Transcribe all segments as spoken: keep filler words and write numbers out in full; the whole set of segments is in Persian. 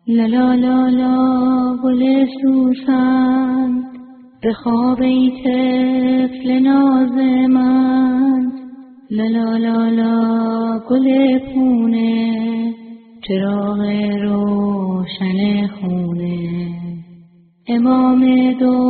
لالا لالا گل سوسن به خواب ای طفل ناز من. لالا لالا گل پونه چراغ روشن خونه. امام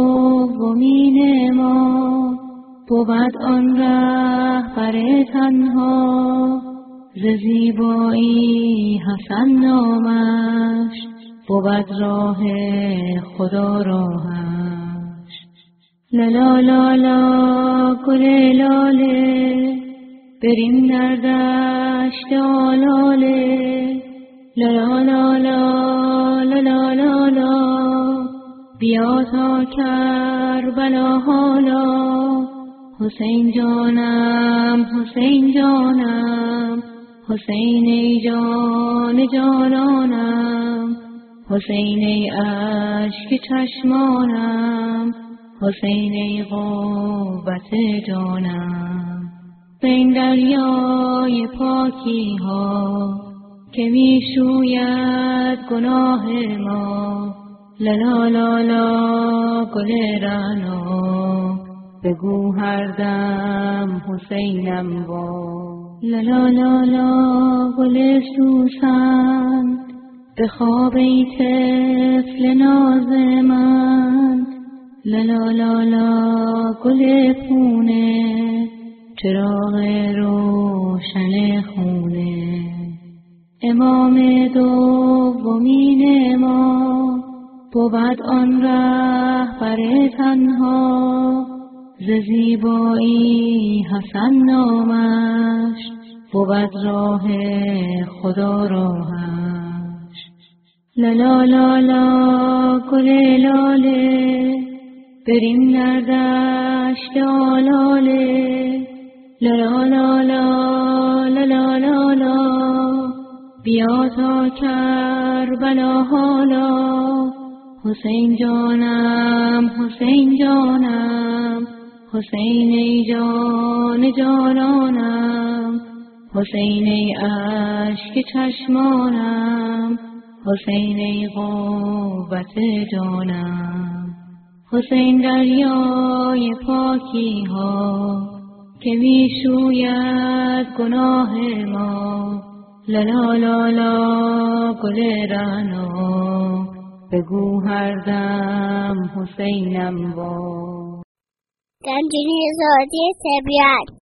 دومین ما بود آن رهبر تنها. ز زیبایی حسن نامش بود راه خدا راهش. لالا لالا گل لاله بریم در دشت آلاله. لالا لالا لالا لالا بیا تا کربلا حالا. حسین جانم حسین جانم حسین ای جان جانانم. حسین ای اشک چشمانم حسین ای قوت جانم. به این دریای پاکی ها که می شوید گناه ما. لالا لالا گل رعنا بگو هر دم حسینم با. لالا لالا گل سوسن به خواب ای طفل ناز من. لالا لالا گل پونه چراغ روشن خونه. امام دومین ما بود آن رهبر تنها. ز زیبایی حسن نامش بود راه خدا راهش. لالا لالا گل لاله بریم در دشت آلاله. لالا لالا لالا لالا بیا تا کربلا حالا. حسین جانم حسین جانم حسین ای جان جانانم. حسین ای اشک چشمانم حسین ای قوت جانم. حسین دریای پاکی ها که می شوید گناه ما. لالا لالا گل رعنا بگو هر دم حسینم با. گنجینه زادی طبیعت